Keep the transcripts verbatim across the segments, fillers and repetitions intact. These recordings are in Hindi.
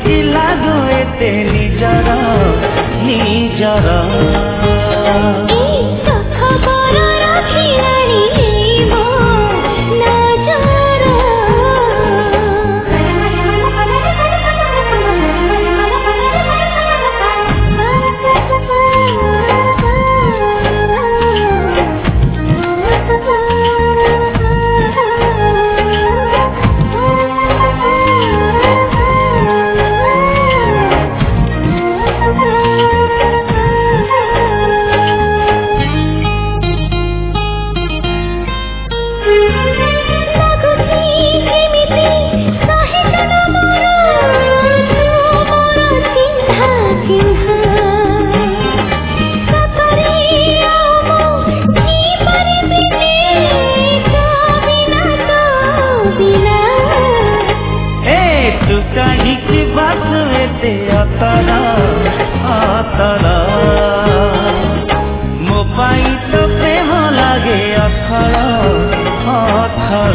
काहिकी लागो एते निजर निजर मो पाई तो प्रेम लागे अथर अथर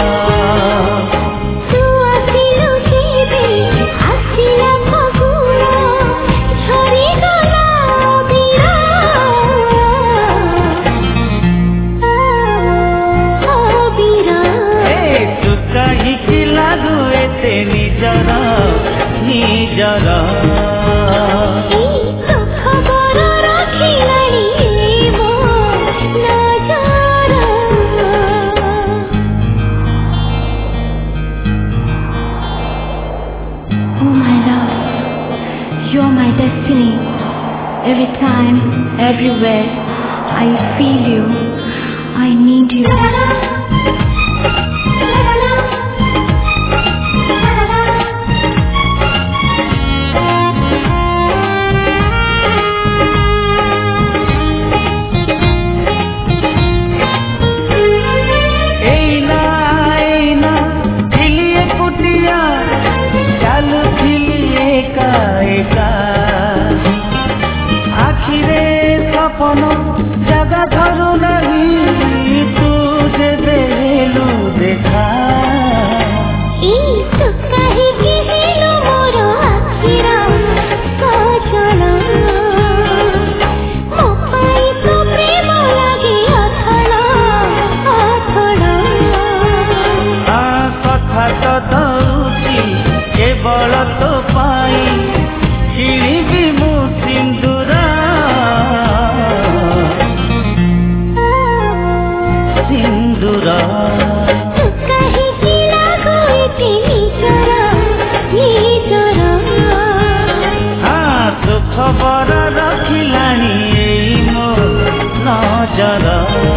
काहिकी लागो एते निजर निजर You're my destiny. Every time, everywhere, I feel you. I need you. एना एना खिलिए कुटिया चालू खिलिए का एका आखिरे सपन जगह धरू नहीं तू जे देलू देखा केवल तो पाई किणिबी मु सिंदूरा सिंदूरा हाँ तो खबर रखिलानी मो नजर।